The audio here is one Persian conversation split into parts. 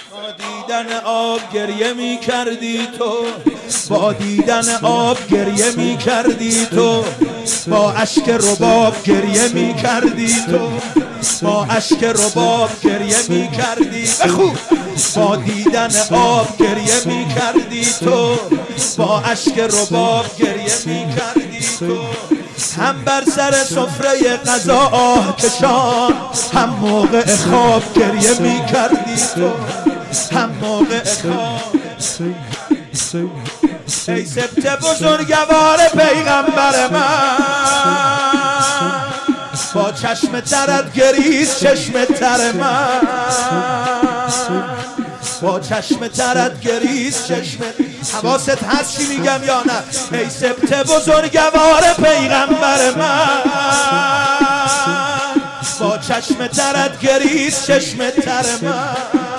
با دیدن آب گریه می کردی تو، با دیدن آب گریه می کردی تو، با اشک رباب گریه می کردی تو، با اشک رباب گریه می کردی بخو، با دیدن آب گریه می کردی تو، با اشک رباب گریه می کردی تو. هم بر سر سفره غذا آه کشان، هم موقع خواب گریه می کردی تو، هم موقع خواب. ای سبت بزرگوار پیغمبر من، با چشم ترت گریست چشم تر من، با چشم ترت گریست چشم. حواست هست چی میگم یا نه؟ ای سبت بزرگوار پیغمبر من، با چشم ترت گریست چشم تر من،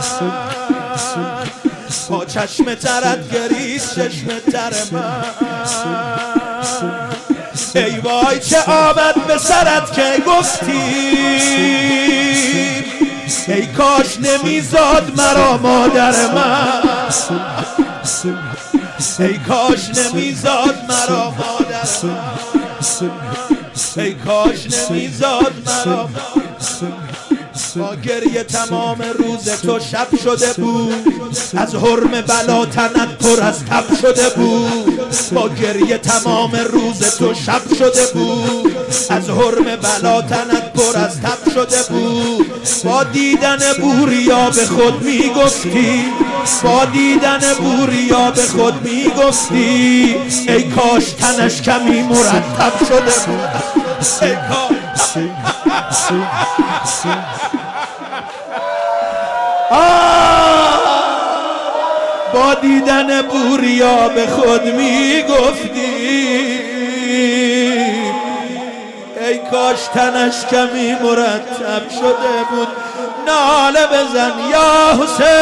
با چشم ترت گریست چشم تر من. ای وای چه آمد به سرت که گفتی، ای کاش نمیزاد مرا مادر من، ای کاش نمیزاد مرا مادر من، ای کاش نمیزاد مرا. با گریه تمام روز تو شب شده بود، از حرم بلا تنت پر از تب شده بود. با گریه تمام روز تو شب شده بود، از حرم بلا تنت پر از تب شده بود. با دیدن بوریا به خود میگفتی، با دیدن بوریا به خود میگفتی، ای کاش تنش کمی مرتب شده بود، ای کاش. با دیدن بوریا به خود میگفتی، ای کاش تنش کمی مرتب شده بود. ناله بزن یا حسین.